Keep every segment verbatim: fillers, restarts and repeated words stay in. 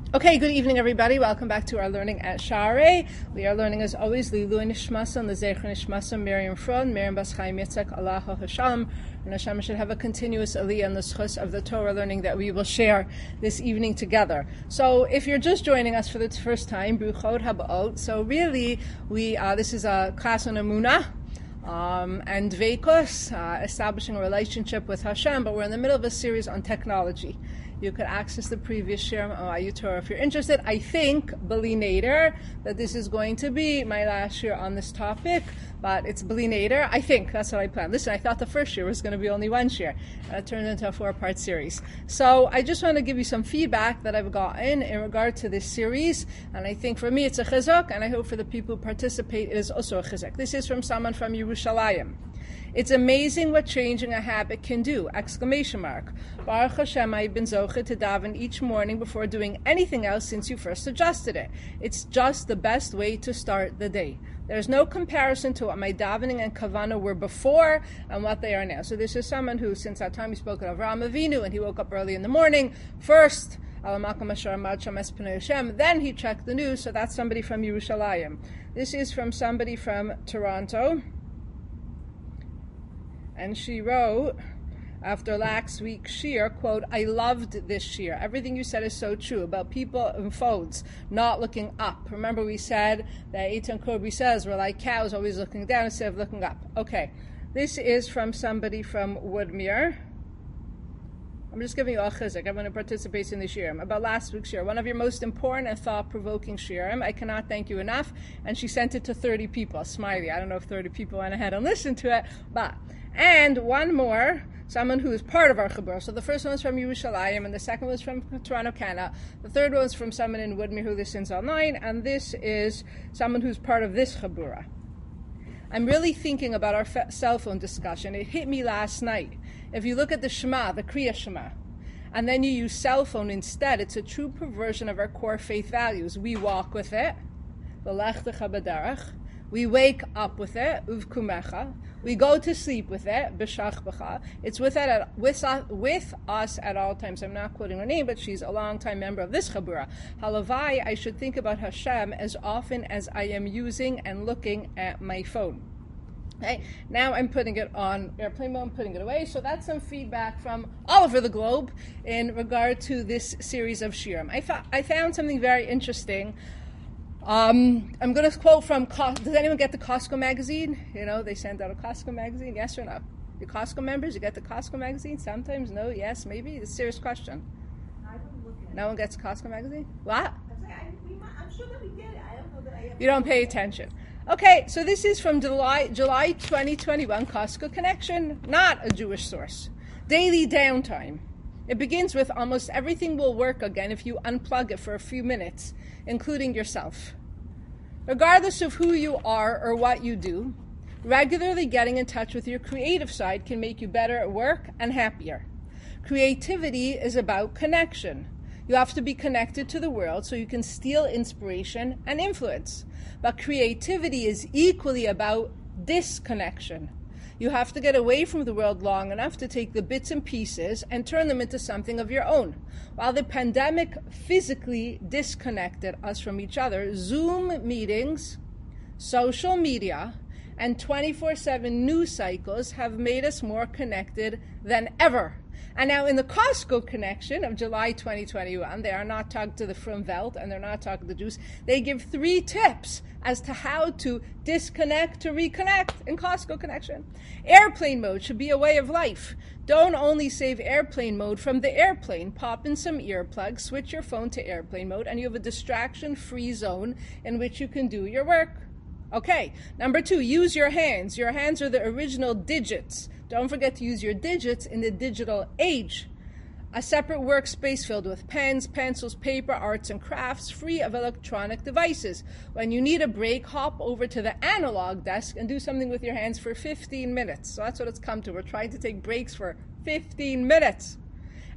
Okay, good evening, everybody. Welcome back to our learning at Sha'arei. We are learning, as always, Lilu Nishmasa and the Zecher Nishmasa, Miriam Fron, Miriam Bas Chaim Yitzhak, Allah Hashem. And Hashem should have a continuous aliyah in the schus of the Torah learning that we will share this evening together. So, if you're just joining us for the first time, Bruchot Habaot. So, really, we uh, this is a class on Emunah. Um, and Veikos, uh, establishing a relationship with Hashem, but we're in the middle of a series on technology. You could access the previous shiur on Ayutor if you're interested. I think, B'li Nader, that this is going to be my last shiur on this topic, but it's B'li Nader. I think, that's what I planned. Listen, I thought the first shiur was going to be only one shiur, and it turned into a four-part series. So I just want to give you some feedback that I've gotten in regard to this series, and I think for me it's a chizuk, and I hope for the people who participate it is also a chizuk. This is from someone from Yerushalayim. It's amazing what changing a habit can do! Exclamation mark. Baruch Hashem, I've been zocheh to daven each morning before doing anything else since you first suggested it. It's just the best way to start the day. There's no comparison to what my davening and kavanah were before and what they are now. So this is someone who, since that time, he spoke of Avraham Avinu, and he woke up early in the morning. First, then he checked the news. So that's somebody from Yerushalayim. This is from somebody from Toronto. And she wrote, after last week's shiur, quote, I loved this shiur. Everything you said is so true about people and phones not looking up. Remember we said that Eitan Korbi says we're like cows always looking down instead of looking up. Okay, this is from somebody from Woodmere. I'm just giving you a chizuk. Everyone who participates in the shiurim. About last week's shiur, one of your most important and thought-provoking shiurim. I cannot thank you enough. And she sent it to thirty people. Smiley. I don't know if thirty people went ahead and listened to it, but... And one more, someone who is part of our Chabur. So the first one was from Yerushalayim, and the second was from Toronto, Canada. The third one was from someone in Woodmere who listens online, and this is someone who's part of this Chabura. I'm really thinking about our fe- cell phone discussion. It hit me last night. If you look at the Shema, the Kriya Shema, and then you use cell phone instead, it's a true perversion of our core faith values. We walk with it, v'lech b'derech. We wake up with it, uvkumecha. We go to sleep with it, b'shachbacha. It's with, it at, with, uh, with us at all times. I'm not quoting her name, but she's a long-time member of this Chabura. Halavai, I should think about Hashem as often as I am using and looking at my phone. Okay, now I'm putting it on airplane mode, I'm putting it away. So that's some feedback from all over the globe in regard to this series of shiurim. I, fa- I found something very interesting. Um, I'm going to quote from, does anyone get the Costco magazine? You know, they send out a Costco magazine, yes or no? The Costco members, you get the Costco magazine? Sometimes, no, yes, maybe? It's a serious question. I don't look at it. No one gets Costco magazine? What? I'm sure that we get it. I don't know that I have. You don't pay attention. Okay, so this is from July, July twenty twenty-one, Costco Connection, not a Jewish source. Daily downtime. It begins with almost everything will work again if you unplug it for a few minutes, including yourself. Regardless of who you are or what you do, regularly getting in touch with your creative side can make you better at work and happier. Creativity is about connection. You have to be connected to the world so you can steal inspiration and influence. But creativity is equally about disconnection. You have to get away from the world long enough to take the bits and pieces and turn them into something of your own. While the pandemic physically disconnected us from each other, Zoom meetings, social media, and twenty-four seven news cycles have made us more connected than ever. And now in the Costco Connection of July twenty twenty-one, they are not talking to the Frum Welt and they're not talking to Jews. They give three tips as to how to disconnect to reconnect in Costco Connection. Airplane mode should be a way of life. Don't only save airplane mode from the airplane. Pop in some earplugs, switch your phone to airplane mode, and you have a distraction-free zone in which you can do your work. Okay, number two, use your hands. Your hands are the original digits. Don't forget to use your digits in the digital age. A separate workspace filled with pens, pencils, paper, arts and crafts, free of electronic devices. When you need a break, hop over to the analog desk and do something with your hands for fifteen minutes. So that's what it's come to. We're trying to take breaks for fifteen minutes.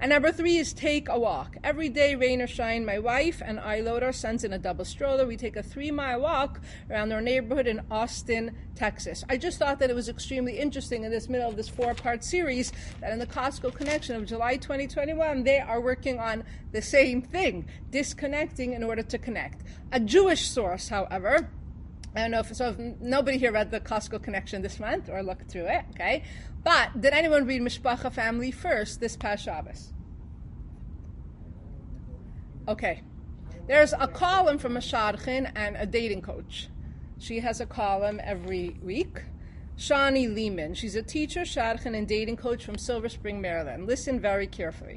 And number three is take a walk. Every day, rain or shine, my wife and I load our sons in a double stroller. We take a three-mile walk around our neighborhood in Austin, Texas. I just thought that it was extremely interesting in this middle of this four-part series that in the Costco Connection of July twenty twenty-one, they are working on the same thing, disconnecting in order to connect. A Jewish source, however, I don't know if, so if nobody here read the Costco Connection this month or looked through it, okay? But did anyone read Mishpacha Family First this past Shabbos? Okay. There's a column from a shadchan and a dating coach. She has a column every week. Shani Lehman. She's a teacher, shadchan, and dating coach from Silver Spring, Maryland. Listen very carefully.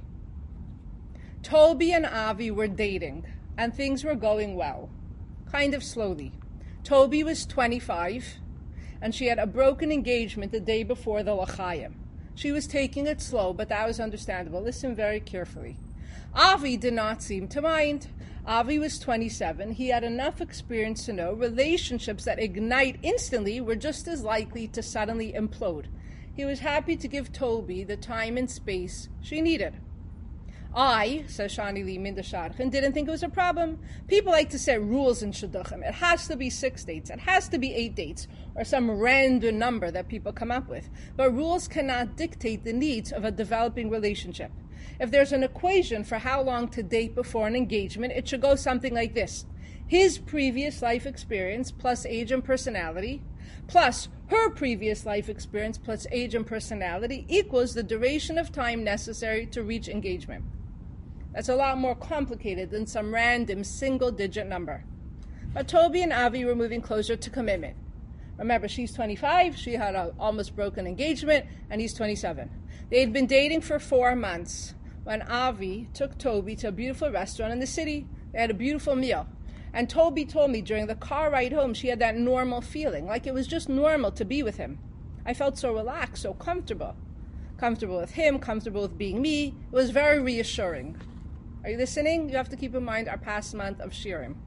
Toby and Avi were dating, and things were going well, kind of slowly. Toby was twenty-five, and she had a broken engagement the day before the L'chaim. She was taking it slow, but that was understandable. Listen very carefully. Avi did not seem to mind. Avi was twenty-seven. He had enough experience to know relationships that ignite instantly were just as likely to suddenly implode. He was happy to give Toby the time and space she needed. I, says Shani Lehman, the shadchan, didn't think it was a problem. People like to set rules in shidduchim. It has to be six dates. It has to be eight dates, or some random number that people come up with. But rules cannot dictate the needs of a developing relationship. If there's an equation for how long to date before an engagement, it should go something like this. His previous life experience plus age and personality, plus her previous life experience plus age and personality equals the duration of time necessary to reach engagement. That's a lot more complicated than some random single-digit number. But Toby and Avi were moving closer to commitment. Remember, she's twenty-five, she had an almost broken engagement, and he's twenty-seven. They had been dating for four months when Avi took Toby to a beautiful restaurant in the city. They had a beautiful meal. And Toby told me during the car ride home she had that normal feeling, like it was just normal to be with him. I felt so relaxed, so comfortable. Comfortable with him, comfortable with being me. It was very reassuring. Are you listening? You have to keep in mind our past month of Shirim.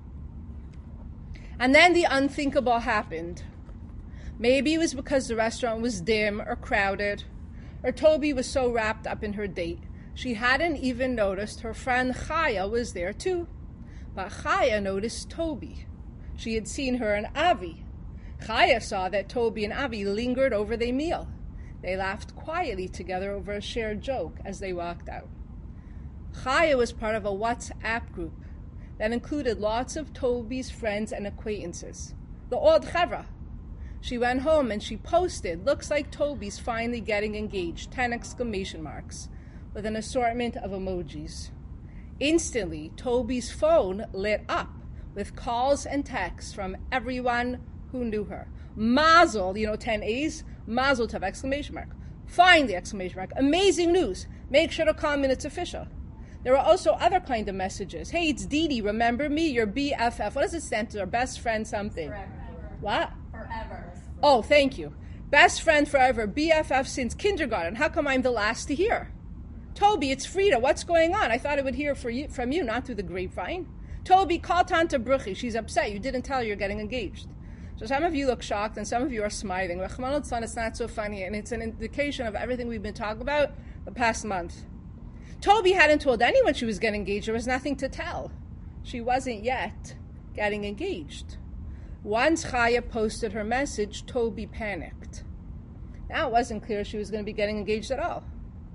And then the unthinkable happened. Maybe it was because the restaurant was dim or crowded, or Toby was so wrapped up in her date, she hadn't even noticed her friend Chaya was there too. But Chaya noticed Toby. She had seen her and Avi. Chaya saw that Toby and Avi lingered over their meal. They laughed quietly together over a shared joke as they walked out. Chaya was part of a WhatsApp group that included lots of Toby's friends and acquaintances, the old chevra. She went home and she posted, looks like Toby's finally getting engaged, ten exclamation marks, with an assortment of emojis. Instantly, Toby's phone lit up with calls and texts from everyone who knew her. Mazel, you know, ten A's, Mazel tov, exclamation mark. Finally, exclamation mark. Amazing news. Make sure to call me, it's official. There were also other kind of messages. Hey, it's Dee Dee. Remember me? Your B F F. What does it stand for? Best friend something. Forever. What? Forever. Oh, thank you. Best friend forever. B F F since kindergarten. How come I'm the last to hear? Toby, it's Frida. What's going on? I thought I would hear for you, from you, not through the grapevine. Toby, call Tante Bruchi. She's upset. You didn't tell her you're getting engaged. So some of you look shocked and some of you are smiling. Rahman al-Tzlan, it's not so funny, and it's an indication of everything we've been talking about the past month. Toby hadn't told anyone she was getting engaged. There was nothing to tell. She wasn't yet getting engaged. Once Chaya posted her message, Toby panicked. Now it wasn't clear she was going to be getting engaged at all.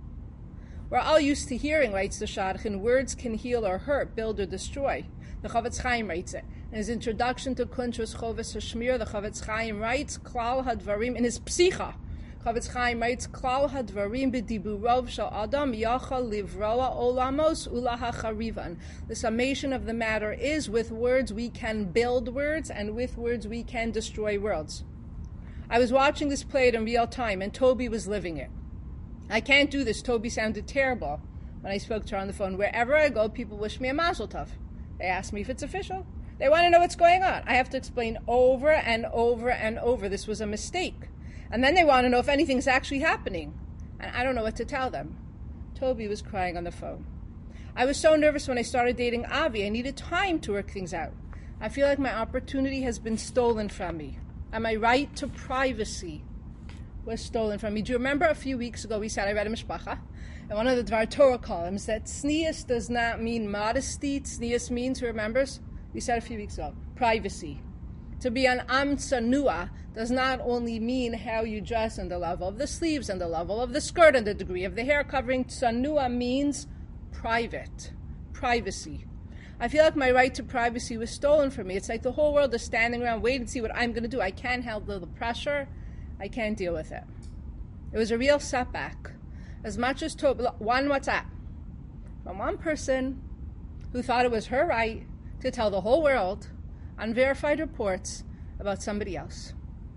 We're all used to hearing, writes the Shadchan, words can heal or hurt, build or destroy. The Chavetz Chaim writes it. In his introduction to Kuntrus Choves Hashmir, the Chavetz Chaim writes, Klal Hadvarim, in his Psicha, Chavetz Chaim writes, Klal Hadvarim b'diburov shel Adam yachal livroa olamos ulahacharivan. The summation of the matter is, with words we can build words, and with words we can destroy worlds. I was watching this played in real time, and Toby was living it. I can't do this. Toby sounded terrible when I spoke to her on the phone. Wherever I go, people wish me a mazel tov. They ask me if it's official. They want to know what's going on. I have to explain over and over and over this was a mistake. And then they want to know if anything's actually happening. And I don't know what to tell them. Toby was crying on the phone. I was so nervous when I started dating Avi. I needed time to work things out. I feel like my opportunity has been stolen from me. And my right to privacy was stolen from me. Do you remember a few weeks ago we said, I read a Mishpacha, in one of the Dvar Torah columns, that tznius does not mean modesty. Tznius means, who remembers? We said a few weeks ago, privacy. To be an am tzanua does not only mean how you dress and the level of the sleeves and the level of the skirt and the degree of the hair covering. Tzanua means private, privacy. I feel like my right to privacy was stolen from me. It's like the whole world is standing around waiting to see what I'm going to do. I can't handle the pressure. I can't deal with it. It was a real setback. As much as to one WhatsApp from one person who thought it was her right to tell the whole world unverified reports about somebody else.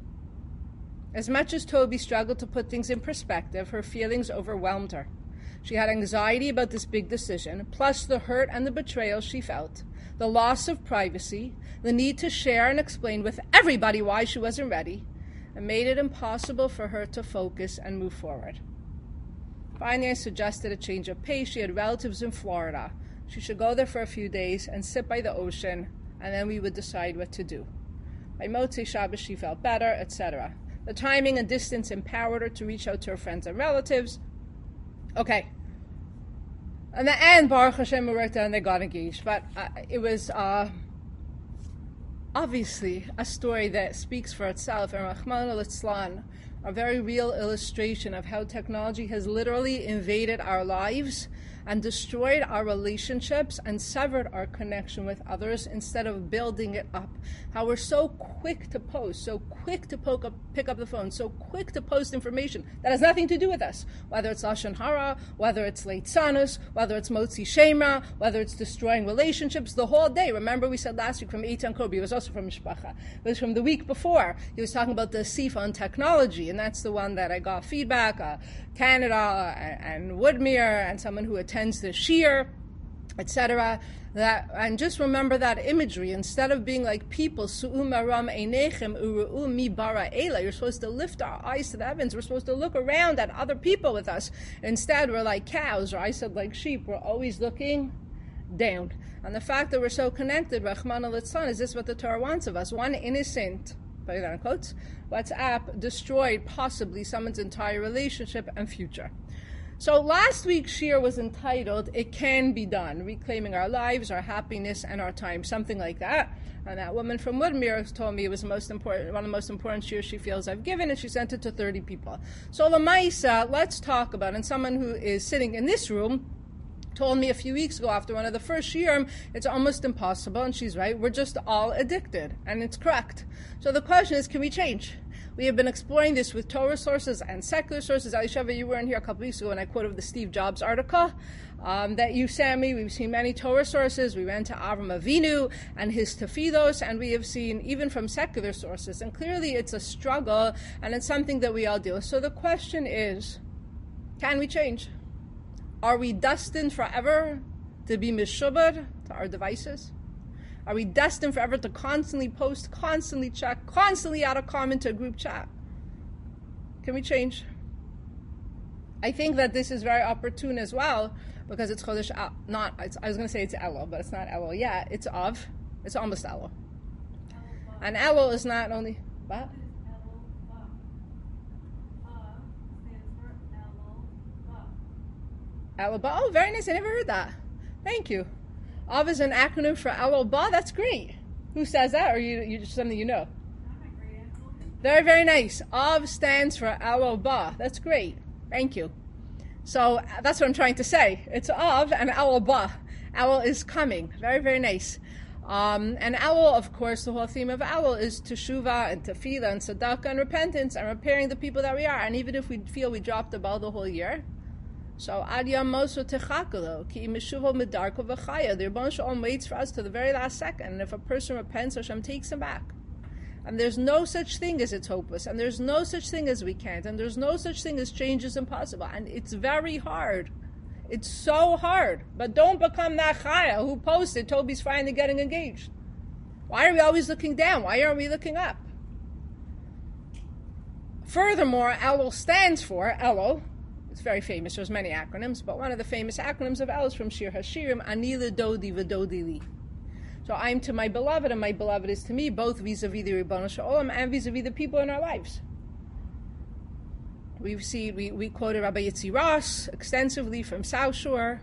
As much as Toby struggled to put things in perspective, her feelings overwhelmed her. She had anxiety about this big decision, plus the hurt and the betrayal she felt, the loss of privacy, the need to share and explain with everybody why she wasn't ready, and made it impossible for her to focus and move forward. Finally, I suggested a change of pace. She had relatives in Florida. She should go there for a few days and sit by the ocean, and then we would decide what to do. By Motzei Shabbos, she felt better, et cetera. The timing and distance empowered her to reach out to her friends and relatives. Okay. In the end, Baruch Hashem, we worked out and they got engaged. But uh, it was uh, obviously a story that speaks for itself. And Rahman al-Islan, a very real illustration of how technology has literally invaded our lives and destroyed our relationships and severed our connection with others instead of building it up. How we're so quick to post, so quick to poke up, pick up the phone, so quick to post information that has nothing to do with us, whether it's Lashon Hara, whether it's Leitzanos, whether it's Motzi Shema, whether it's destroying relationships, the whole day. Remember we said last week from Eitan Kobi, it was also from Mishpacha, it was from the week before, he was talking about the Sifa on technology, and that's the one that I got feedback, uh, Canada and, and Woodmere, and someone who attends the Shir, et cetera. That, and just remember that imagery. Instead of being like people, su'umaram einechem uru'u mi bara ela, you're supposed to lift our eyes to the heavens. We're supposed to look around at other people with us. Instead, we're like cows, or I said like sheep. We're always looking down. And the fact that we're so connected, Rahman al-Litzlan, is this what the Torah wants of us? One innocent, put it on quotes, WhatsApp destroyed possibly someone's entire relationship and future. So last week's shir was entitled, It Can Be Done, Reclaiming Our Lives, Our Happiness, and Our Time, something like that. And that woman from Woodmere told me it was the most important, one of the most important shirs she feels I've given, and she sent it to thirty people. So Lamaisa, let's talk about, and someone who is sitting in this room told me a few weeks ago after one of the first shiurim, it's almost impossible, and she's right, we're just all addicted, and it's correct. So the question is, can we change? We have been exploring this with Torah sources and secular sources. Alisheva, you weren't here a couple weeks ago when I quoted the Steve Jobs article um, that you sent me. We've seen many Torah sources. We went to Avram Avinu and his Tefillos, and we have seen even from secular sources. And clearly it's a struggle, and it's something that we all deal with. So the question is, can we change? Are we destined forever to be mishubad to our devices? Are we destined forever to constantly post, constantly check, constantly add a comment to a group chat? Can we change? I think that this is very opportune as well because it's Chodesh, not, it's, I was going to say it's Elul, but it's not Elul yet. It's Av. It's almost Elul. And Elul is not only, what? Elul Ba. Oh, very nice. I never heard that. Thank you. Av is an acronym for Elul Ba. That's great. Who says that, or you, you just something you know? Very, very nice. Av stands for Elul Ba. That's great. Thank you. So that's what I'm trying to say. It's Av and Elul Ba. Elul is coming. Very, very nice. Um, and Elul, of course, the whole theme of Elul is Teshuvah and Tefillah and Tzedakah and repentance and repairing the people that we are. And even if we feel we dropped the ball the whole year, so Ad Yamosu Techakalo, Ki Mishuvo Midarko V'chaya. The Rebbeinu Shalom waits for us to the very last second, and if a person repents, Hashem takes him back. And there's no such thing as it's hopeless, and there's no such thing as we can't, and there's no such thing as change is impossible, and it's very hard. It's so hard. But don't become that Chaya who posted Toby's finally getting engaged. Why are we always looking down? Why aren't we looking up? Furthermore, Elul stands for Elul. It's very famous. There's many acronyms, but one of the famous acronyms of El is from Shir Hashirim, Ani L'Dodi V'Dodi Li. So I'm to my beloved, and my beloved is to me, both vis-a-vis the Rebbeinu Shalom and vis-a-vis the people in our lives. We've seen, we, we quoted Rabbi Yitzi Ross extensively from South Shore.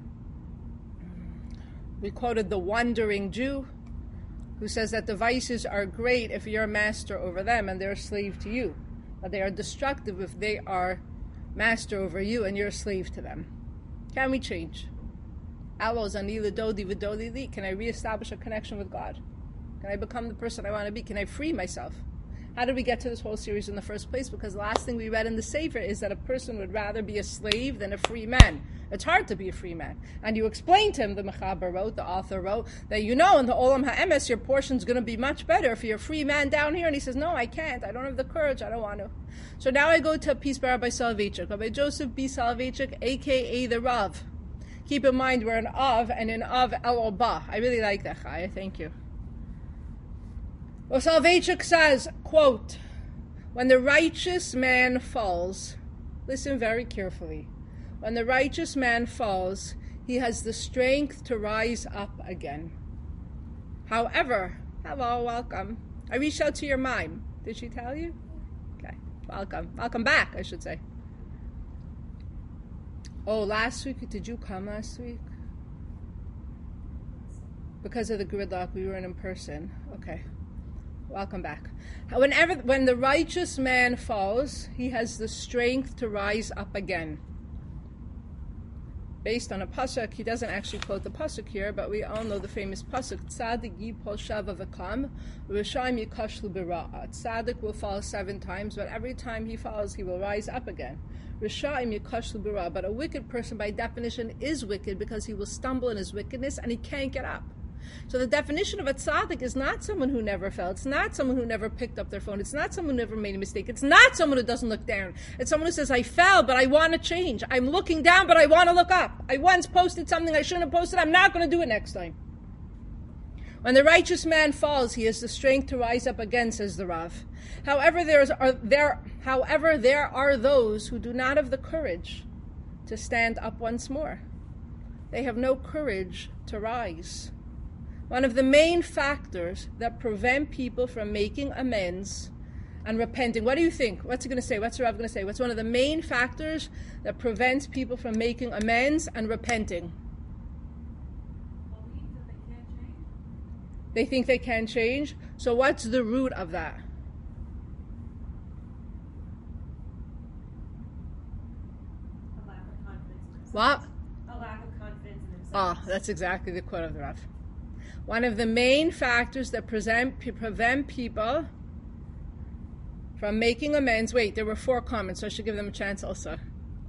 We quoted the Wandering Jew, who says that devices are great if you're a master over them and they're a slave to you. But they are destructive if they are master over you and you're a slave to them. Can we change? Can I reestablish a connection with God? Can I become the person I want to be? Can I free myself? How did we get to this whole series in the first place? Because the last thing we read in the Sefer is that a person would rather be a slave than a free man. It's hard to be a free man. And you explained to him, the Mechaber wrote, the author wrote, that you know in the Olam HaEmes your portion's going to be much better if you're a free man down here. And he says, no, I can't. I don't have the courage. I don't want to. So now I go to a piece by Rabbi Soloveitchik, Rabbi Joseph B. Soloveitchik, a k a the Rav. Keep in mind we're in Av, and in Av El Ba. I really like that, Chaya. Thank you. Well, Soloveitchik says, quote, when the righteous man falls, listen very carefully, when the righteous man falls, he has the strength to rise up again. However, hello, welcome. I reached out to your mime. Did she tell you? Okay, welcome. Welcome back, I should say. Oh, last week, did you come last week? Because of the gridlock, we weren't in person. Okay. Welcome back. Whenever, when the righteous man falls, he has the strength to rise up again. Based on a pasuk, he doesn't actually quote the pasuk here, but we all know the famous pasuk: Tzadik yipol shava v'kam, v'rashaim yikashlu b'ra'a. Tzadik will fall seven times, but every time he falls, he will rise up again. Rashaim yikashlu b'ra'a. But a wicked person, by definition, is wicked because he will stumble in his wickedness and he can't get up. So the definition of a tzaddik is not someone who never fell. It's not someone who never picked up their phone. It's not someone who never made a mistake. It's not someone who doesn't look down. It's someone who says, I fell, but I want to change. I'm looking down, but I want to look up. I once posted something I shouldn't have posted. I'm not going to do it next time. When the righteous man falls, he has the strength to rise up again, says the Rav. However, there is, are, there, however, there are those who do not have the courage to stand up once more. They have no courage to rise. One of the main factors that prevent people from making amends and repenting. What do you think? What's he going to say? What's the Rav going to say? What's one of the main factors that prevents people from making amends and repenting? Believe that they can't change. They think they can change. So what's the root of that? A lack of confidence in themselves. What? A lack of confidence in themselves. Oh, that's exactly the quote of the Rav. One of the main factors that present, prevent people from making amends. Wait, there were four comments, so I should give them a chance also.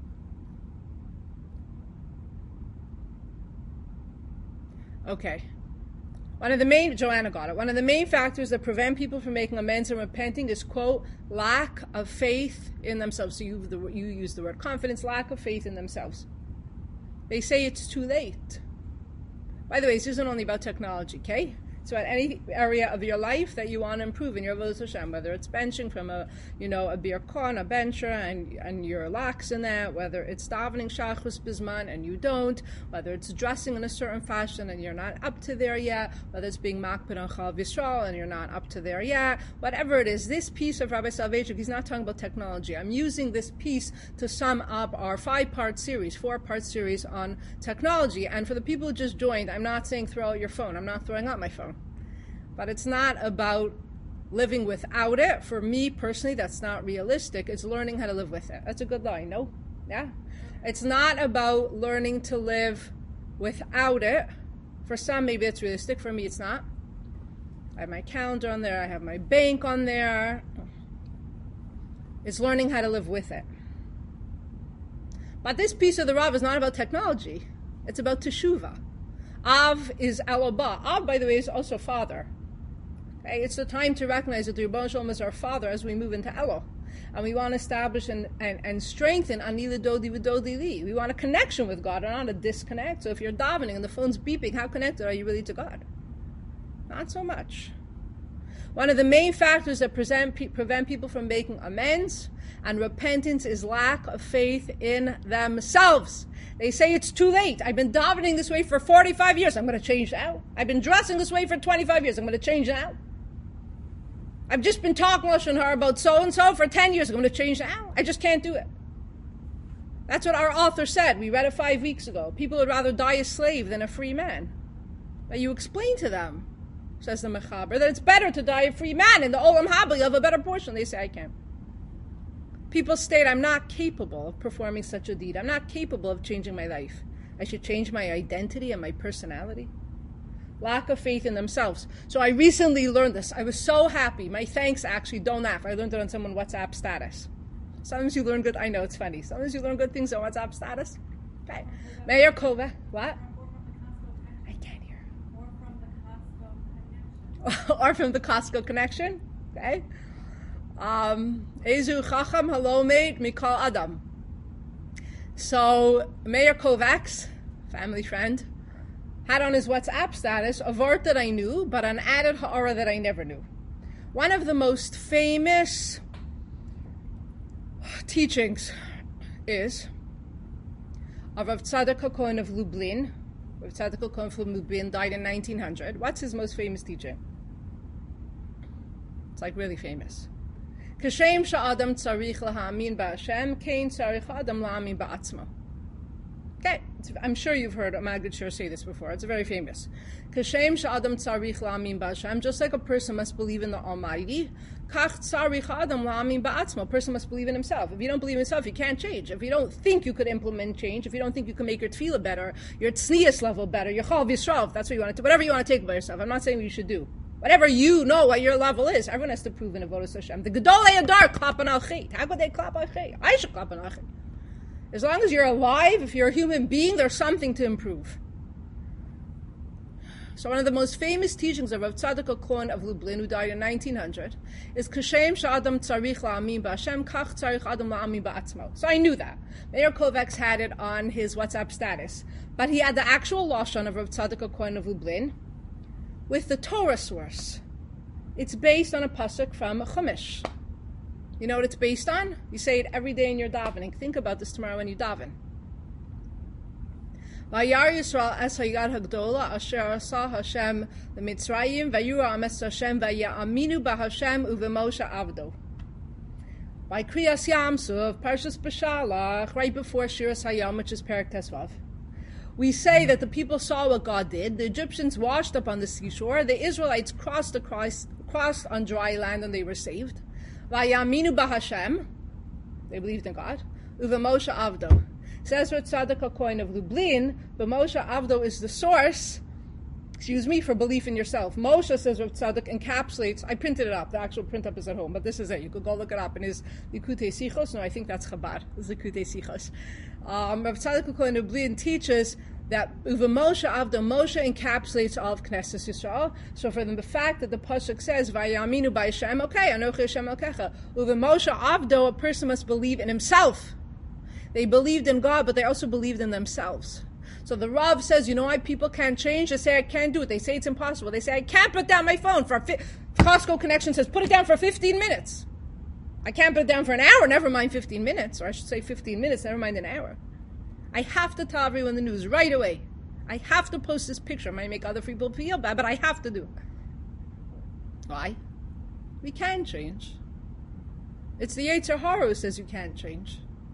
Okay. One of the main, Joanna got it. One of the main factors that prevent people from making amends and repenting is, quote, lack of faith in themselves. So you, the, you use the word confidence, lack of faith in themselves. They say it's too late. By the way, this isn't only about technology, okay? So at any area of your life that you want to improve in your Avodas Hashem, whether it's benching from a, you know, a birkon, a bencher, and and you're lax in that, whether it's davening shachris bisman and you don't, whether it's dressing in a certain fashion and you're not up to there yet, whether it's being makpid on Chal V'Yisrael and you're not up to there yet, whatever it is, this piece of Rabbi Soloveitchik, he's not talking about technology. I'm using this piece to sum up our five-part series, four-part series on technology. And for the people who just joined, I'm not saying throw out your phone. I'm not throwing out my phone. But it's not about living without it. For me personally, that's not realistic. It's learning how to live with it. That's a good line, no? Yeah? It's not about learning to live without it. For some, maybe it's realistic. For me, it's not. I have my calendar on there. I have my bank on there. It's learning how to live with it. But this piece of the Rav is not about technology. It's about teshuvah. Av is Alaba. Av, by the way, is also father. Okay, it's the time to recognize that the Rebbeinu Shalom is our father as we move into Elul. And we want to establish and, and, and strengthen Ani L'Dodi V'Dodi Li. We want a connection with God and not a disconnect. So if you're davening and the phone's beeping, how connected are you really to God? Not so much. One of the main factors that present, pe- prevent people from making amends and repentance is lack of faith in themselves. They say it's too late. I've been davening this way for forty-five years. I'm going to change now. I've been dressing this way for twenty-five years. I'm going to change now. I've just been talking to her about so-and-so for ten years. I'm going to change now. I just can't do it. That's what our author said. We read it five weeks ago. People would rather die a slave than a free man. But you explain to them, says the Mechaber, that it's better to die a free man. In the Olam Haba, you have a better portion. They say, I can't. People state, I'm not capable of performing such a deed. I'm not capable of changing my life. I should change my identity and my personality. Lack of faith in themselves. So I recently learned this. I was so happy. My thanks actually, don't laugh. I learned it on someone's WhatsApp status. Sometimes you learn good, I know it's funny. Sometimes you learn good things on WhatsApp status. Okay. Mayor Kova, what? I can't hear. Or from the Costco connection. Okay. Um, Ezu Chacham Halomeit Mikal Adam. So Mayor Kovacs, family friend, had on his WhatsApp status a word that I knew, but an added ha'ara that I never knew. One of the most famous teachings is of Rav Tzadok HaKohen of Lublin. Rav Tzadok HaKohen of Lublin died in nineteen hundred. What's his most famous teaching? It's like really famous. Kashem sha'adam tzarich lahamin ba'Hashem, kein tzarich adam lahamin ba'atzmo. Okay, I'm sure you've heard Maggid Shur say this before. It's very famous. Kashem sha'adam tzarich lahamin ba'Hashem, just like a person must believe in the Almighty, kach tzarich adam lahamin ba'atzmo. A person must believe in himself. If you don't believe in yourself, you can't change. If you don't think you could implement change, if you don't think you can make your tefillah better, your tznius level better, your chal v'yisrael, that's what you want to do, whatever you want to take by yourself. I'm not saying what you should do. Whatever you know what your level is, everyone has to prove in Avodas Hashem. The Gedolei Adar klappen al chet. How could they klap al chet? I should klappen al chet. As long as you're alive, if you're a human being, there's something to improve. So one of the most famous teachings of Rav Tzadok HaKohen of Lublin, who died in nineteen hundred, is Kashem sha'adam tzarich la'amin ba'Hashem, kach tzarich adam la'amin ba'atzmo. So I knew that. Meir Kovacs had it on his WhatsApp status. But he had the actual lashon of Rav Tzadok HaKohen of Lublin, with the Torah source. It's based on a pasuk from Chumash. You know what it's based on? You say it every day in your davening. Think about this tomorrow when you daven. Vayar Yisrael es hayad hagdola asher asah Hashem l'Mitzrayim vayura ames Hashem vayaminu b'Hashem uv'Moshe avdo. By Kriyas Yamsuf, Parshas B'Shalach, right before Shiras Hayam, which is Perek Tesvav, we say that the people saw what God did. The Egyptians washed up on the seashore. The Israelites crossed across, crossed on dry land, and they were saved. Vayaminu b'Hashem, they believed in God. Uv'Moshe avdo. Says Rav Tzadok HaKohen of Lublin, but Moshe avdo is the source, excuse me, for belief in yourself. Moshe, says Rav Tzadok, encapsulates, I printed it up, the actual print up is at home, but this is it. You could go look it up in his Likutei Sichos. No, I think that's Chabad, this is Likutei Sichos. Um, Rav Tzadok HaKohen of Lublin teaches that Uva Moshe Avdo, Moshe encapsulates all of Knesset Yisrael. So for them, the fact that the pasuk says Vayaminu b'Hashem, okay, Anochi Hashem Elkecha. Uva Moshe Avdo, a person must believe in himself. They believed in God, but they also believed in themselves. So the Rav says, you know why people can't change? They say, I can't do it. They say it's impossible. They say, I can't put down my phone for a fi- Costco connection says, put it down for fifteen minutes. I can't put it down for an hour, never mind fifteen minutes. Or I should say fifteen minutes, never mind an hour. I have to tell everyone the news right away. I have to post this picture. It might make other people feel bad, but I have to do it. Why? We can change. It's the Yetzer Hara who says you can't change.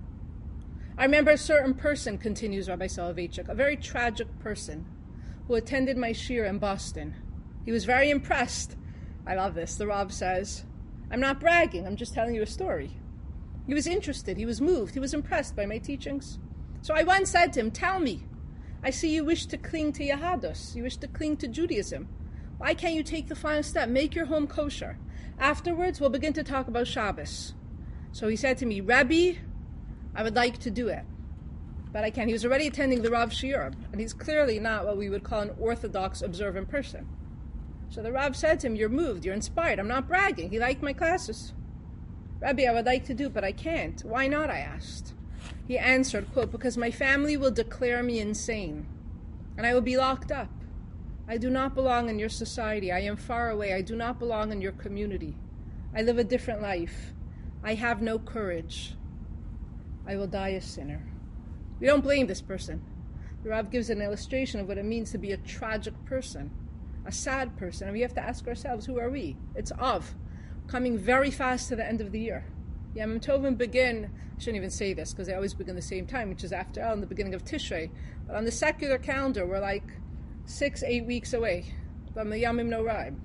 I remember a certain person, continues Rabbi Soloveitchik, a very tragic person who attended my shir in Boston. He was very impressed. I love this. The Rav says, I'm not bragging. I'm just telling you a story. He was interested. He was moved. He was impressed by my teachings. So I once said to him, tell me, I see you wish to cling to Yahadus. You wish to cling to Judaism. Why can't you take the final step? Make your home kosher. Afterwards, we'll begin to talk about Shabbos. So he said to me, Rabbi, I would like to do it, but I can't. He was already attending the Rav Shiur, and he's clearly not what we would call an orthodox observant person. So the Rav said to him, you're moved, you're inspired. I'm not bragging. He liked my classes. Rabbi, I would like to do it, but I can't. Why not, I asked. He answered, quote, because my family will declare me insane, and I will be locked up. I do not belong in your society. I am far away. I do not belong in your community. I live a different life. I have no courage. I will die a sinner. We don't blame this person. The Rav gives an illustration of what it means to be a tragic person, a sad person. And we have to ask ourselves, who are we? It's of. coming very fast to the end of the year. Yom Tovim begin, I shouldn't even say this because they always begin the same time, which is after El, in the beginning of Tishrei. But on the secular calendar, we're like six, eight weeks away from the Yamim Noraim.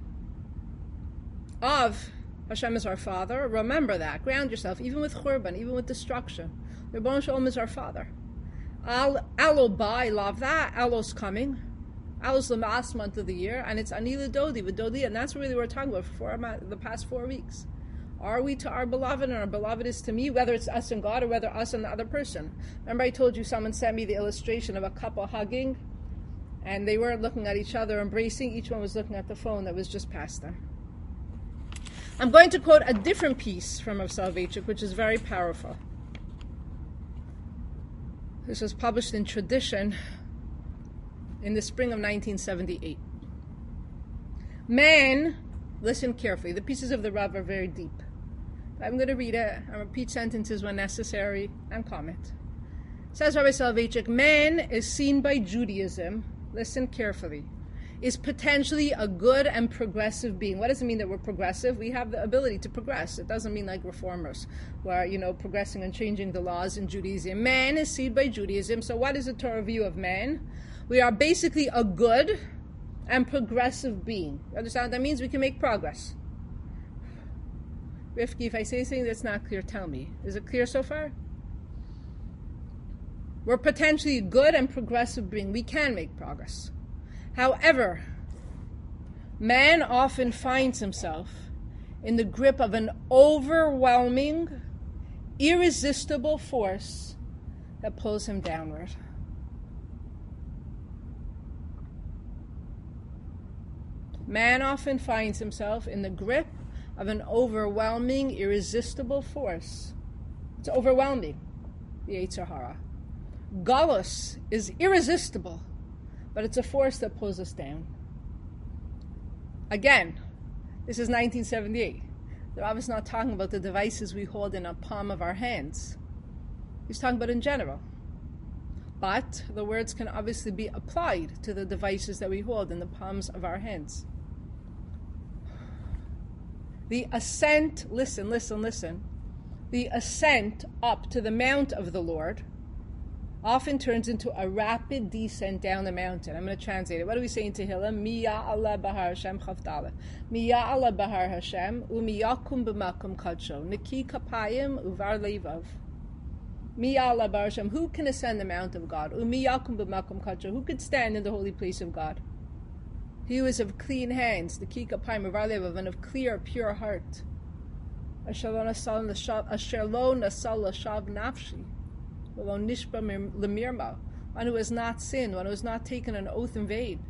Av, Hashem is our Father. Remember that. Ground yourself, even with Churban, even with destruction. The Rebbeinu Shalom is our Father. Al, Alo Ba, I love that. Alo's coming. Alo's the last month of the year, and it's Ani L'Dodi, with Dodi, and that's what really we're talking about for four, the past four weeks. Are we to our beloved, and our beloved is to me, whether it's us and God or whether us and the other person? Remember I told you someone sent me the illustration of a couple hugging, and they weren't looking at each other, embracing. Each one was looking at the phone that was just past them. I'm going to quote a different piece from Rav Soloveitchik, which is very powerful. This was published in Tradition in the spring of nineteen seventy-eight. Man, listen carefully. The pieces of the Rav are very deep. I'm going to read it and repeat sentences when necessary and comment. Says Rabbi Soloveitchik, man is seen by Judaism, listen carefully, is potentially a good and progressive being. What does it mean that we're progressive? We have the ability to progress. It doesn't mean like reformers, where, you know, progressing and changing the laws in Judaism. Man is seen by Judaism. So what is the Torah view of man? We are basically a good and progressive being. You understand what that means? We can make progress. Rifki, if I say something that's not clear, tell me. Is it clear so far? We're potentially a good and progressive being. We can make progress. However, man often finds himself in the grip of an overwhelming, irresistible force that pulls him downward. Man often finds himself in the grip of an overwhelming, irresistible force. It's overwhelming, the Yetzer Hara. Galus is irresistible, but it's a force that pulls us down. Again, this is nineteen seventy-eight. The Rav is not talking about the devices we hold in a palm of our hands. He's talking about in general. But the words can obviously be applied to the devices that we hold in the palms of our hands. The ascent, listen, listen, listen. The ascent up to the mount of the Lord often turns into a rapid descent down the mountain. I'm going to translate it. What do we say in Tehillim? Mi ya'ala bahar Hashem chavdala. Mi ya'ala bahar Hashem umi yakum b'makum kadsho. Niki kapayim uvar levav. Mi ya'ala bahar Hashem. Who can ascend the mount of God? Umi yakum b'makum kadsho. Who could stand in the holy place of God? He who is of clean hands, the ki kapayim uvar levav, and of clear, pure heart. Asher lo nasal l'shav nafshi. One who has not sinned, one who has not taken an oath in vain.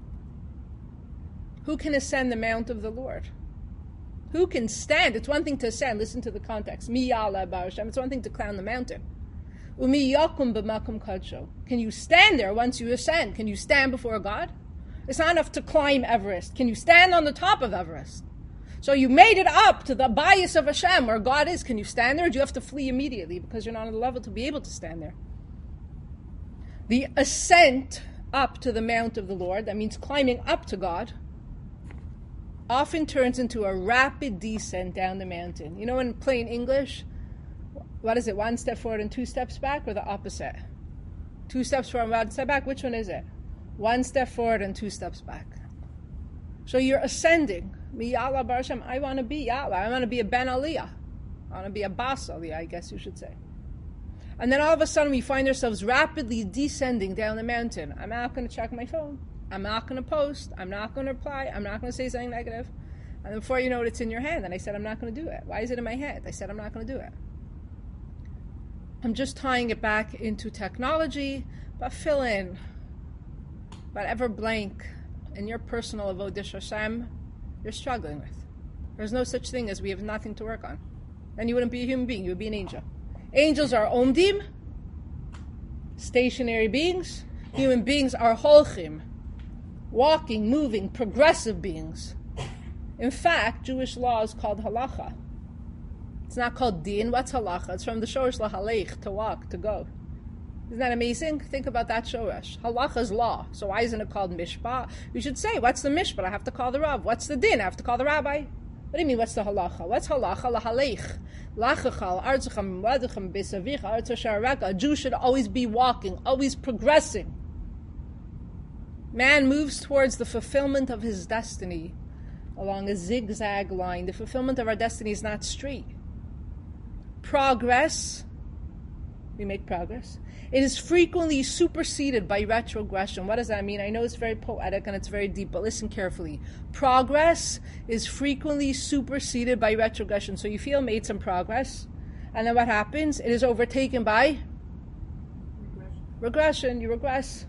Who can ascend the mount of the Lord? Who can stand? It's one thing to ascend, listen to the context. Mi ya'ala bahar Hashem. It's one thing to climb the mountain. Umi yakum b'makom kadsho. Can you stand there once you ascend? Can you stand before God? It's not enough to climb Everest. Can you stand on the top of Everest? So you made it up to the bias of Hashem, where God is. Can you stand there, or do you have to flee immediately because you're not on the level to be able to stand there? The ascent up to the mount of the Lord, that means climbing up to God, often turns into a rapid descent down the mountain. You know, in plain English, what is it, one step forward and two steps back, or the opposite? Two steps forward and one step back, which one is it? One step forward and two steps back. So you're ascending. Ya'ala bahar Hashem. I want to be Ya'ala. I want to be a Ben Aliyah. I want to be a Bas Aliyah, I guess you should say. And then all of a sudden we find ourselves rapidly descending down the mountain. I'm not going to check my phone. I'm not going to post. I'm not going to reply. I'm not going to say something negative. And before you know it, it's in your hand. And I said, I'm not going to do it. Why is it in my head? I said, I'm not going to do it. I'm just tying it back into technology, but fill in whatever blank in your personal avodah Hashem you're struggling with. There's no such thing as we have nothing to work on. Then you wouldn't be a human being, you would be an angel. Angels are omdim, stationary beings. Human beings are holchim, walking, moving, progressive beings. In fact, Jewish law is called halacha. It's not called din. What's halacha? It's from the shorish lahalech, to walk, to go. Isn't that amazing? Think about that shorish. Halacha is law. So why isn't it called mishpat? We should say, what's the mishpat? I have to call the Rav. What's the din? I have to call the rabbi. What do you mean, what's the halacha? What's halacha? Lahalech. Lachachal, arzucham, wadacham, besavicha, arzusharaga. A Jew should always be walking, always progressing. Man moves towards the fulfillment of his destiny along a zigzag line. The fulfillment of our destiny is not straight. Progress, we make progress. It is frequently superseded by retrogression. What does that mean? I know it's very poetic and it's very deep, but listen carefully. Progress is frequently superseded by retrogression. So you feel made some progress, and then what happens? It is overtaken by regression. Regression. You regress.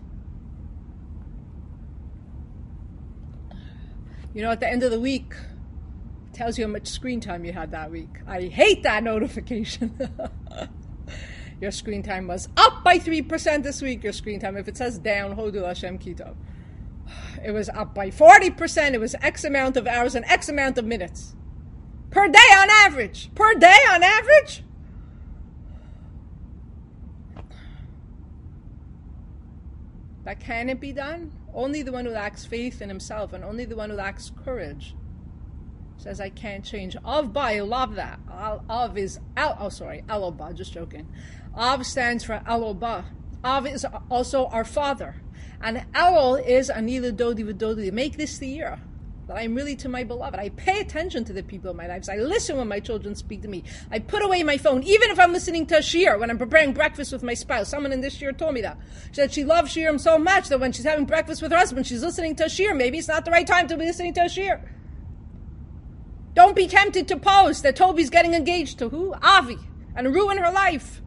You know, at the end of the week, it tells you how much screen time you had that week. I hate that notification. Your screen time was up by three percent this week. Your screen time, if it says down, Hodu Hashem Kito. It was up by forty percent. It was X amount of hours and X amount of minutes. Per day on average. Per day on average? That can it be done? Only the one who lacks faith in himself and only the one who lacks courage says, I can't change. Av ba, I love that. Av is, al, oh sorry, Eloba, just joking. Av stands for Eloba. Av is also our father. And Elul is Anila Dodi Vidodi. Make this the year that I'm really to my beloved. I pay attention to the people in my lives. I listen when my children speak to me. I put away my phone, even if I'm listening to a shir, when I'm preparing breakfast with my spouse. Someone in this shir told me that. She said she loves shirim so much that when she's having breakfast with her husband, she's listening to a shir. Maybe it's not the right time to be listening to a shir. Don't be tempted to post that Toby's getting engaged to who? Avi. And ruin her life.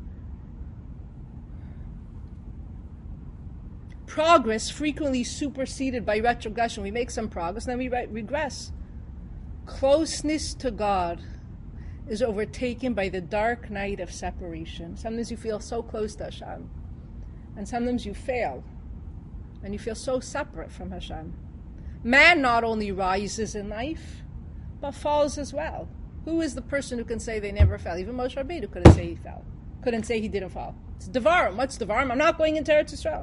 Progress frequently superseded by retrogression. We make some progress, then we re- regress. Closeness to God is overtaken by the dark night of separation. Sometimes you feel so close to Hashem, and sometimes you fail, and you feel so separate from Hashem. Man not only rises in life, but falls as well. Who is the person who can say they never fell? Even Moshe Rabbeinu couldn't say he fell. Couldn't say he didn't fall. It's Devarim. What's Devarim? I'm not going into Eretz Yisrael.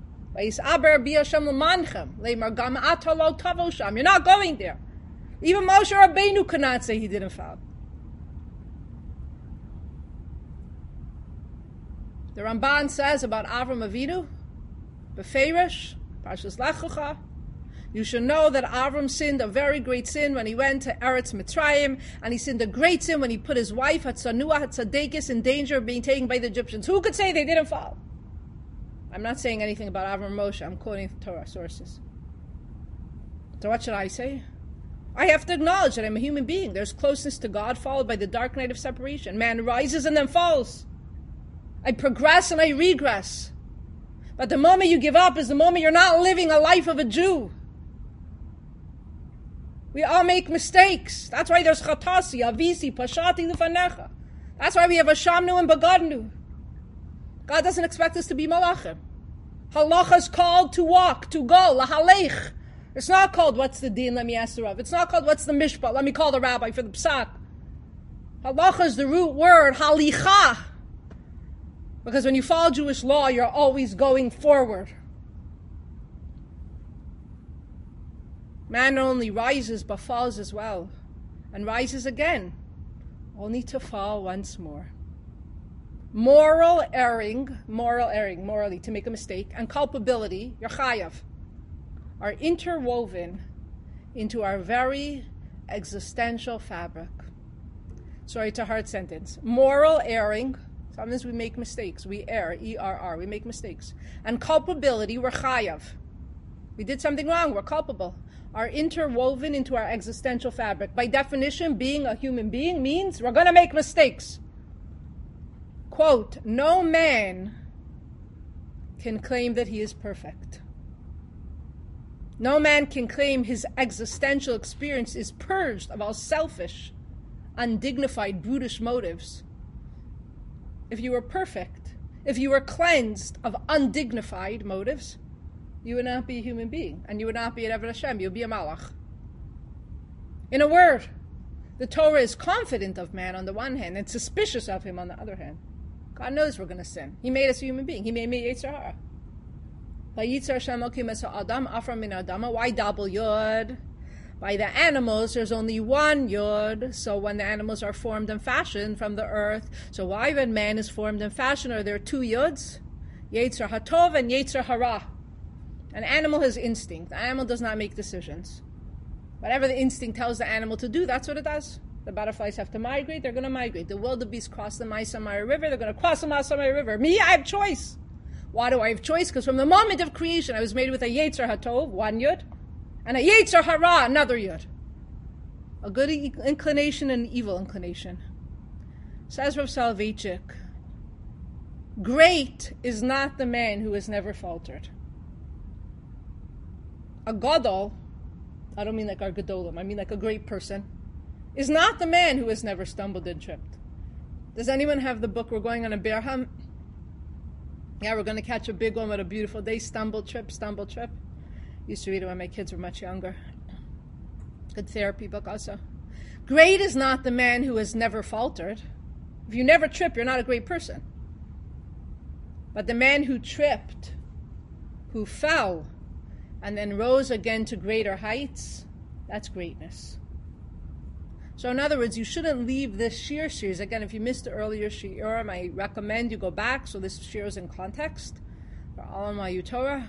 You're not going there. Even Moshe Rabbeinu could not say he didn't fall. The Ramban says about Avram Avinu, Beferish, Parshas Lech Lecha, you should know that Avram sinned a very great sin when he went to Eretz Mitzrayim, and he sinned a great sin when he put his wife Hatzanuah Hatzadekis in danger of being taken by the Egyptians. Who could say they didn't fall? I'm not saying anything about Avram Moshe. I'm quoting Torah sources. So what should I say? I have to acknowledge that I'm a human being. There's closeness to God followed by the dark night of separation. Man rises and then falls. I progress and I regress. But the moment you give up is the moment you're not living a life of a Jew. We all make mistakes. That's why there's Chatasi, Avisi, Pashati, Lufanecha. That's why we have a Shamnu and Bagadnu. God doesn't expect us to be malachim. Halacha is called to walk, to go, lahalech. It's not called what's the din, let me ask the Rav. It's not called what's the mishpat, let me call the rabbi for the psak. Halacha is the root word, halicha. Because when you follow Jewish law, you're always going forward. Man not only rises, but falls as well. And rises again, only to fall once more. Moral erring, moral erring, morally, to make a mistake, and culpability, your chayav, are interwoven into our very existential fabric. Sorry, it's a hard sentence. Moral erring, sometimes we make mistakes. We err, E R R, we make mistakes. And culpability, we're chayav. We did something wrong, we're culpable. Are interwoven into our existential fabric. By definition, being a human being means we're going to make mistakes. Quote, no man can claim that he is perfect. No man can claim his existential experience is purged of all selfish, undignified, brutish motives. If you were perfect, if you were cleansed of undignified motives, you would not be a human being, and you would not be an Eved Hashem, you would be a Malach. In a word, the Torah is confident of man on the one hand, and suspicious of him on the other hand. God knows we're going to sin. He made us a human being. He made me Yetzer Hara. Vayitzer Hashem Elokim es ha'adam afar min ha'adama. Why double yod? By the animals, there's only one Yud. So when the animals are formed and fashioned from the earth, so why when man is formed and fashioned are there two Yuds? Yetzer HaTov and Yetzer Hara. An animal has instinct. The animal does not make decisions. Whatever the instinct tells the animal to do, that's what it does. The butterflies have to migrate, they're going to migrate. The wildebeest cross the Maisamaya River, they're going to cross the Maisamaya River. Me, I have choice. Why do I have choice? Because from the moment of creation, I was made with a Yetzer HaTov, one Yud, and a Yetzer Hara, another Yud. A good inclination and an evil inclination. Says Rav Soloveitchik, great is not the man who has never faltered. A gadol, I don't mean like our gadolim, I mean like a great person, is not the man who has never stumbled and tripped. Does anyone have the book We're Going on a Bear Hunt? Yeah, we're going to catch a big one with a beautiful day. Stumble, trip, stumble, trip. Used to read it when my kids were much younger. Good therapy book also. Great is not the man who has never faltered. If you never trip, you're not a great person. But the man who tripped, who fell, and then rose again to greater heights, that's greatness. So in other words, you shouldn't leave this shir series. Again, if you missed the earlier shiurim, I recommend you go back so this shir is in context. For Alam Torah.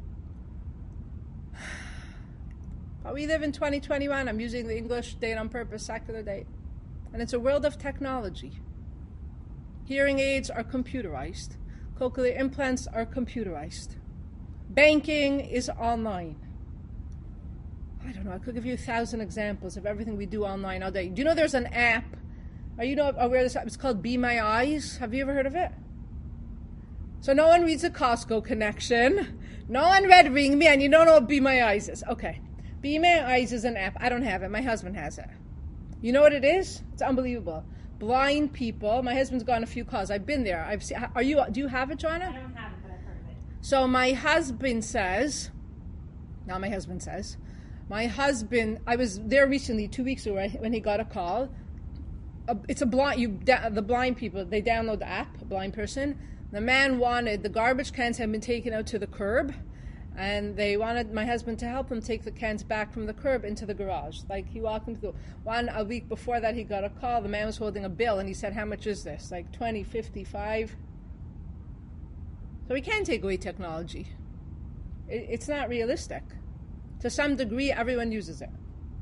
But we live in twenty twenty-one. I'm using the English date on purpose, secular date. And it's a world of technology. Hearing aids are computerized. Cochlear implants are computerized. Banking is online. I don't know, I could give you a thousand examples of everything we do online all day. Do you know there's an app? Are you know aware of this app? It's called Be My Eyes. Have you ever heard of it? So no one reads a Costco connection. No one read Ring Me, and you don't know what Be My Eyes is. Okay. Be My Eyes is an app. I don't have it. My husband has it. You know what it is? It's unbelievable. Blind people. My husband's gone a few calls. I've been there. I've seen. Are you? Do you have it, Joanna? I don't have it, but I've heard of it. So my husband says. Now my husband says. My husband, I was there recently, two weeks ago, when he got a call. It's a blind, you, the blind people, they download the app, a blind person. The man wanted, the garbage cans had been taken out to the curb, and they wanted my husband to help him take the cans back from the curb into the garage. Like, he walked into the, one, a week before that, he got a call. The man was holding a bill, and he said, how much is this? Like twenty, fifty-five. So we can't take away technology. It, it's not realistic. To some degree, everyone uses it.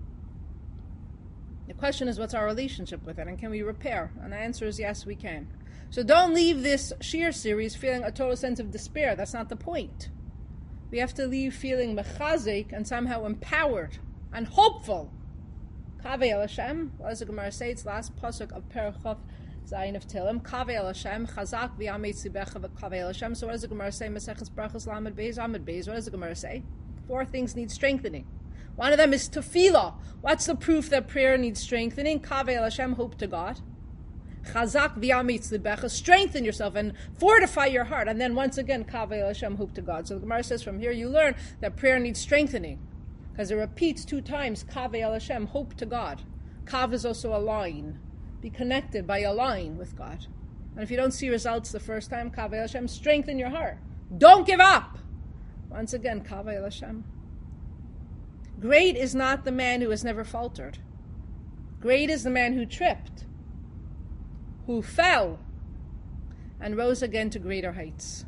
The question is, what's our relationship with it, and can we repair? And the answer is yes, we can. So don't leave this shir series feeling a total sense of despair. That's not the point. We have to leave feeling mechazik and somehow empowered and hopeful. Kaveh El Hashem. What does the Gemara say? It's the last pasuk of Perachov Zayin of Tilim. Kaveh El Hashem. Chazak v'yametz libecha v'kaveh El Hashem. So what does the Gemara say? Maseches Brachos Lamed Beis Amud Beis. What does the Gemara say? Four things need strengthening. One of them is tefillah. What's the proof that prayer needs strengthening? Kaveh El Hashem, hope to God. Chazak v'yamitz libecha, strengthen yourself and fortify your heart. And then once again, Kaveh El Hashem, hope to God. So the Gemara says from here you learn that prayer needs strengthening. Because it repeats two times, Kaveh El Hashem, hope to God. Kav is also a line. Be connected by a line with God. And if you don't see results the first time, Kaveh El Hashem, strengthen your heart. Don't give up. Once again, Kaveh El Hashem. Great is not the man who has never faltered. Great is the man who tripped, who fell, and rose again to greater heights.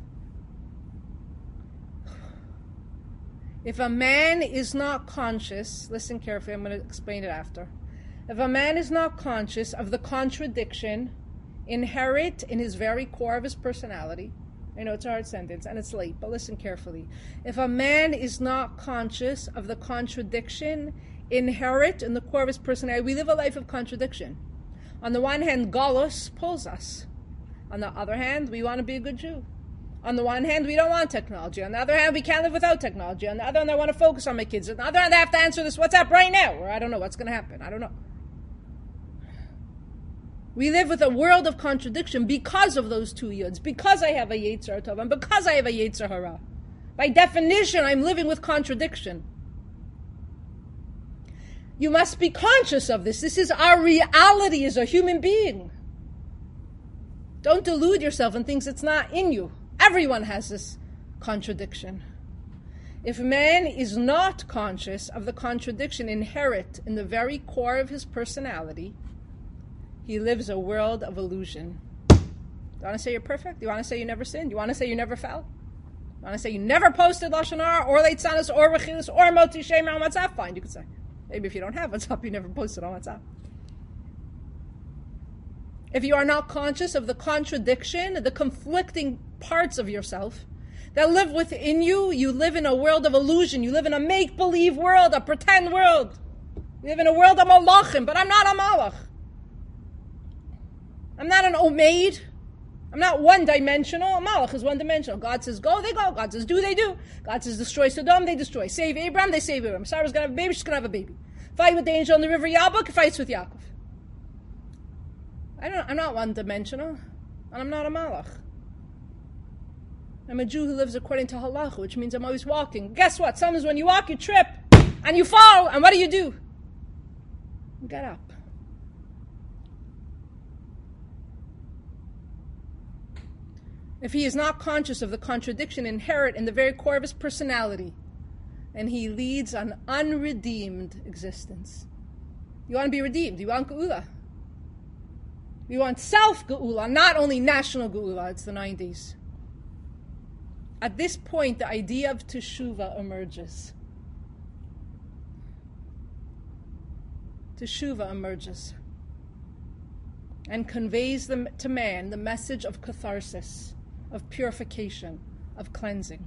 If a man is not conscious, listen carefully, I'm going to explain it after. If a man is not conscious of the contradiction inherent in his very core of his personality, I know it's a hard sentence and it's late, but listen carefully. If a man is not conscious of the contradiction inherent in the core of his personality, we live a life of contradiction. On the one hand, Galus pulls us. On the other hand, we want to be a good Jew. On the one hand, we don't want technology. On the other hand, we can't live without technology. On the other hand, I want to focus on my kids. On the other hand, I have to answer this WhatsApp right now, or I don't know what's going to happen. I don't know. We live with a world of contradiction because of those two yuds, because I have a Yetzer Tov, and because I have a Yetzer Hara. By definition, I'm living with contradiction. You must be conscious of this. This is our reality as a human being. Don't delude yourself and think it's not in you. Everyone has this contradiction. If man is not conscious of the contradiction inherent in the very core of his personality, he lives a world of illusion. Do you want to say you're perfect? Do you want to say you never sinned? Do you want to say you never fell? Do you want to say you never posted Lashon Hara, or Leitzanis, or Rechilas, or Moti Shemer on WhatsApp? Fine, you could say. Maybe if you don't have WhatsApp, you never posted on WhatsApp. If you are not conscious of the contradiction, the conflicting parts of yourself that live within you, you live in a world of illusion. You live in a make-believe world, a pretend world. You live in a world of malachim, but I'm not a malach. I'm not an omeid. I'm not one-dimensional. A malach is one-dimensional. God says go, they go. God says do, they do. God says destroy Sodom, they destroy. Save Abraham, they save Abraham. Sarah's going to have a baby, she's going to have a baby. Fight with the angel on the river Yabok, fights with Yaakov. I don't, I'm not one-dimensional, and I'm not a malach. I'm a Jew who lives according to halacha, which means I'm always walking. Guess what? Sometimes when you walk, you trip, and you fall, and what do you do? You get up. If he is not conscious of the contradiction inherent in the very core of his personality, and he leads an unredeemed existence. You want to be redeemed. You want geula. You want self-geula, not only national geula. It's the nineties. At this point, the idea of teshuvah emerges. Teshuvah emerges and conveys them to man the message of catharsis, of purification, of cleansing.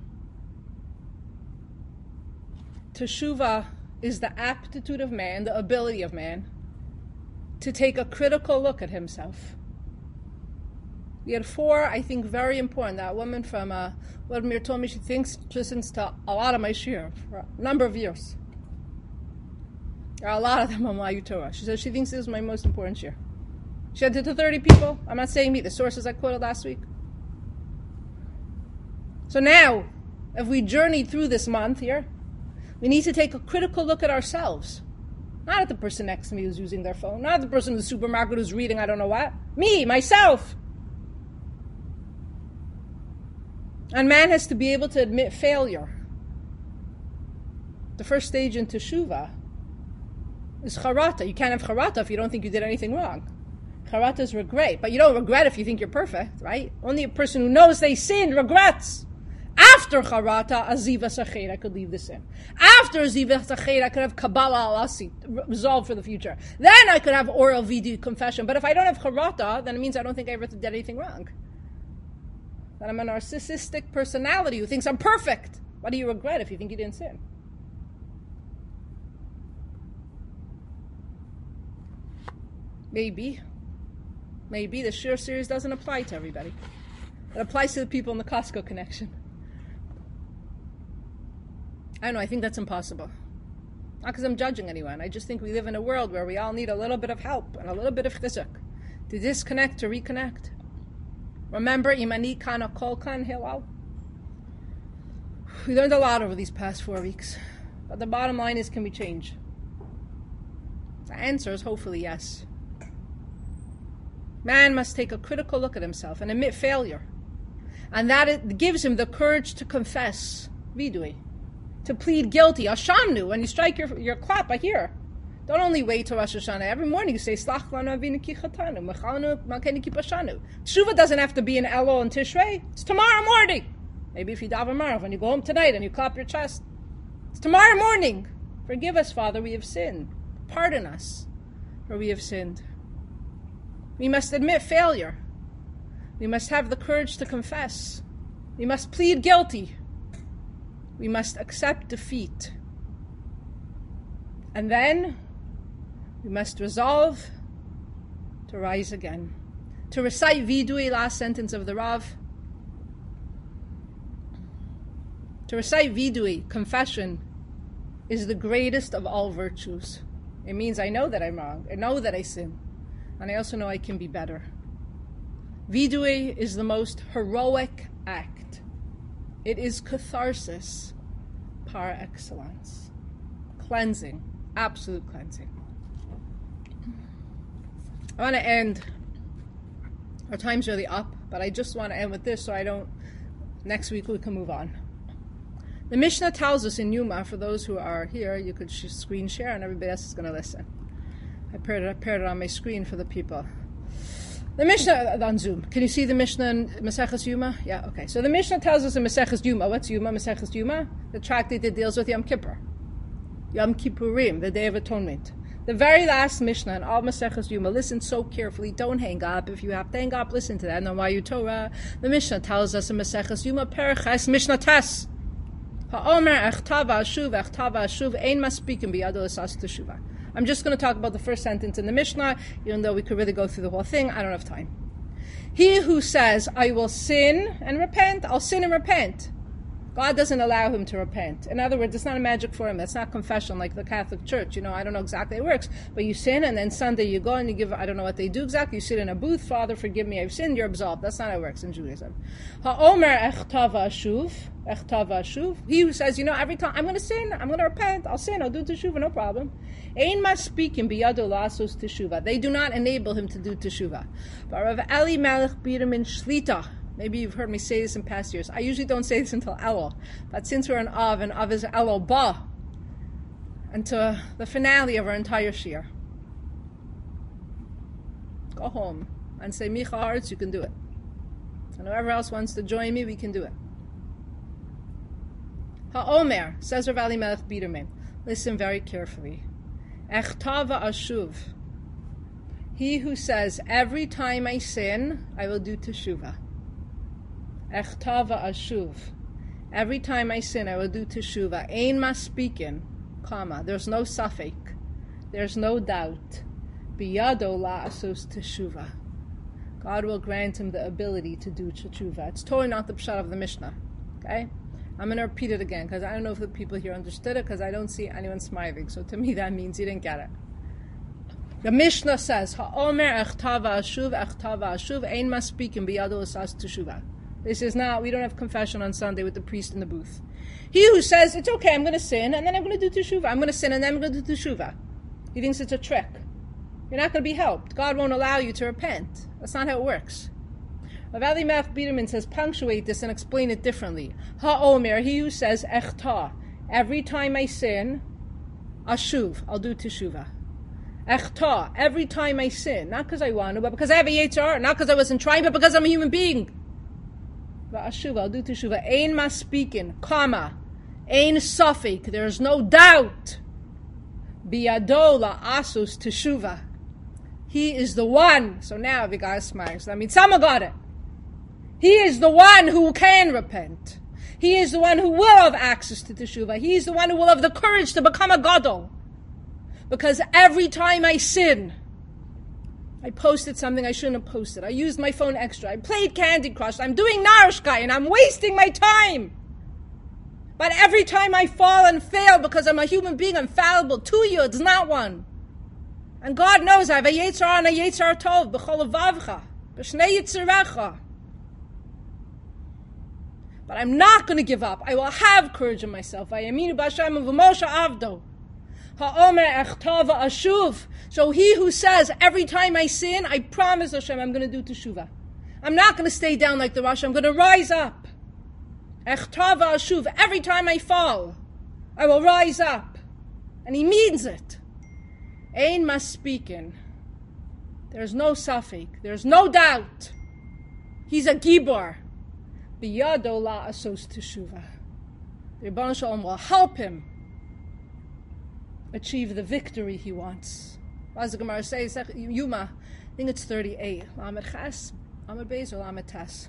Teshuvah is the aptitude of man, the ability of man, to take a critical look at himself. We had four, I think, very important. That woman from uh, Vladimir told me she thinks, she listens to a lot of my shir for a number of years. There are a lot of them on my Torah. She says she thinks this is my most important shir. She sent it to thirty people. I'm not saying me, the sources I quoted last week. So now, if we journey through this month here, we need to take a critical look at ourselves. Not at the person next to me who's using their phone. Not at the person in the supermarket who's reading I don't know what. Me, myself. And man has to be able to admit failure. The first stage in teshuvah is charata. You can't have charata if you don't think you did anything wrong. Charata is regret. But you don't regret if you think you're perfect, right? Only a person who knows they sinned regrets. After charata, aziva sachet, I could leave the sin. After aziva sachet, I could have kabbalah al-asi, resolve for the future. Then I could have oral vidu, confession. But if I don't have charata, then it means I don't think I ever did anything wrong. That I'm a narcissistic personality who thinks I'm perfect. What do you regret if you think you didn't sin? Maybe. Maybe the Shir series doesn't apply to everybody. It applies to the people in the Costco connection. I don't know, I think that's impossible. Not because I'm judging anyone. I just think we live in a world where we all need a little bit of help and a little bit of chizuk to disconnect, to reconnect. Remember, imani kana kol kan hilal. We learned a lot over these past four weeks. But the bottom line is, can we change? The answer is hopefully yes. Man must take a critical look at himself and admit failure. And that it gives him the courage to confess, vidui, to plead guilty. Ashamnu, when you strike your, your clap, I hear. Don't only wait till Rosh Hashanah. Every morning you say, Slach lanu avinu ki chatanu, mechalnu malkeinu ki pashanu. Tshuva doesn't have to be in Elul and Tishrei. It's tomorrow morning. Maybe if you daven Marav, when you go home tonight and you clap your chest. It's tomorrow morning. Forgive us, Father, we have sinned. Pardon us, for we have sinned. We must admit failure. We must have the courage to confess. We must plead guilty. We must accept defeat. And then we must resolve to rise again. To recite Vidui, last sentence of the Rav. To recite Vidui, confession, is the greatest of all virtues. It means I know that I'm wrong. I know that I sin. And I also know I can be better. Vidui is the most heroic act. It is catharsis par excellence. Cleansing. Absolute cleansing. I want to end. Our time's really up, but I just want to end with this so I don't. Next week we can move on. The Mishnah tells us in Yuma, for those who are here, you could sh- screen share and everybody else is going to listen. I paired it, I paired it on my screen for the people. The Mishnah on Zoom. Can you see the Mishnah in Maseches Yuma? Yeah, okay. So the Mishnah tells us in Maseches Yuma. What's Yuma? Maseches Yuma? The tractate that deals with Yom Kippur. Yom Kippurim, the Day of Atonement. The very last Mishnah in all Maseches Yuma. Listen so carefully. Don't hang up. If you have to hang up, listen to that. No Mayu Torah. The Mishnah tells us in Maseches Yuma, Periches Mishnah Tes. Ha'omer echtava ashuv echtava ashuv ein maspikim biyado esas teshuva. I'm just going to talk about the first sentence in the Mishnah, even though we could really go through the whole thing. I don't have time. He who says, I will sin and repent, I'll sin and repent. God doesn't allow him to repent. In other words, it's not a magic formula. It's not confession like the Catholic Church. You know, I don't know exactly how it works. But you sin, and then Sunday you go and you give, I don't know what they do exactly. You sit in a booth, Father, forgive me, I've sinned, you're absolved. That's not how it works in Judaism. Ha'omer echtava ashuv, echtava ashuv. He who says, you know, every time, I'm going to sin, I'm going to repent, I'll sin, I'll do teshuva, no problem. Ein maspikim biyado lasos teshuva. They do not enable him to do teshuva. But Rav Eli Melech Biramin Shlita. Maybe you've heard me say this in past years. I usually don't say this until Elul. But since we're in Av, and Av is Elul Ba, and to the finale of our entire Shir. Go home and say, Micha Haaretz, you can do it. And whoever else wants to join me, we can do it. Ha'omer, says Rav Eli Melech Biderman. Listen very carefully. Echtava ashuv. He who says, every time I sin, I will do teshuva. Echtava ashuv. Every time I sin, I will do teshuva. Ein maspikin, comma. There's no suffix. There's no doubt. Biyado la'asos teshuva. God will grant him the ability to do teshuva. It's totally not the pshat of the Mishnah. Okay? I'm going to repeat it again because I don't know if the people here understood it because I don't see anyone smiling. So to me that means you didn't get it. The Mishnah says, Ha'omer echtava ashuv, echtava ashuv, ein maspikin biyado esas teshuva. This is not, we don't have confession on Sunday with the priest in the booth. He who says, it's okay, I'm going to sin, and then I'm going to do teshuva. I'm going to sin, and then I'm going to do teshuva. He thinks it's a trick. You're not going to be helped. God won't allow you to repent. That's not how it works. Rav Eli Melech Biderman says, punctuate this and explain it differently. Ha'omer, he who says, echta, every time I sin, ashuv, I'll do teshuva. Echta, every time I sin, not because I want to, but because I have a yetzer hara, not because I wasn't trying, but because I'm a human being. Ashuva, I'll do teshuva. Ein maspikin, comma. Ein suffik, there's no doubt. Biyado la'asos teshuva. He is the one. So now we got a smile. So that means someone got it. He is the one who can repent. He is the one who will have access to teshuva. He is the one who will have the courage to become a gadol. Because every time I sin, I posted something I shouldn't have posted. I used my phone extra. I played Candy Crush. I'm doing Narishkai and I'm wasting my time. But every time I fall and fail because I'm a human being, I'm fallible. Two yuds, not one. And God knows I have a yetzer hara and a yetzer hara tov. B'chol levavcha. B'shnei yitzirecha. But I'm not going to give up. I will have courage in myself. Vayaminu b'Hashem u'v'Moshe avdo. Ha'omer echtava ashuv. So he who says, every time I sin, I promise Hashem I'm going to do teshuva. I'm not going to stay down like the Rasha. I'm going to rise up. Echtava ashuv. Every time I fall, I will rise up. And he means it. Ein maspikin. There's no suffix. There's no doubt. He's a gibor. Biyado la'asos teshuva. The Rebbeinu Shalom will help him achieve the victory he wants. As the Gemara says, Yuma, I think it's thirty-eight. Lamed Ches, Lamed Beis, or Lamed Tes.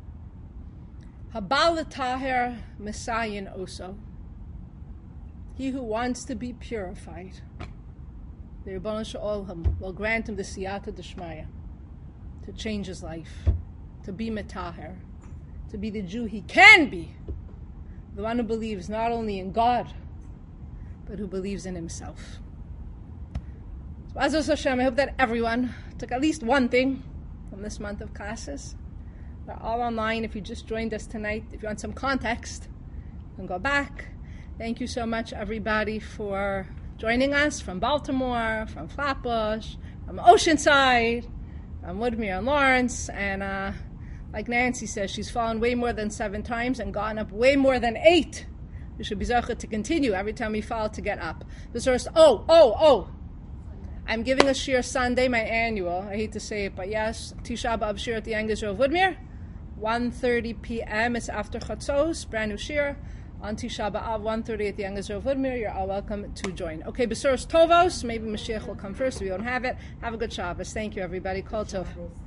Habal l'taher Messiah oso. He who wants to be purified, the Rebbeinu Shalom will grant him the siyata d'shmaya to change his life, to be metaher, to be the Jew he can be, the one who believes not only in God, but who believes in himself. So, Azos Hashem, I hope that everyone took at least one thing from this month of classes. They're all online. If you just joined us tonight, if you want some context, you can go back. Thank you so much, everybody, for joining us from Baltimore, from Flatbush, from Oceanside, from Woodmere and Lawrence. And uh, like Nancy says, she's fallen way more than seven times and gotten up way more than eight. You should be zochet to continue every time we fall to get up. The source. Oh, oh, oh. I'm giving a shir Sunday, my annual. I hate to say it, but yes, Tisha B'Av shir at the Young Israel of Woodmere, one thirty p.m. It's after Chatzos, brand new shir on Tisha B'Av, one thirty at the Young Israel of Woodmere. You're all welcome to join. Okay, Besuros Tovos. Maybe Mashiach will come first. If we don't have it, have a good Shabbos. Thank you, everybody. Kol Tov.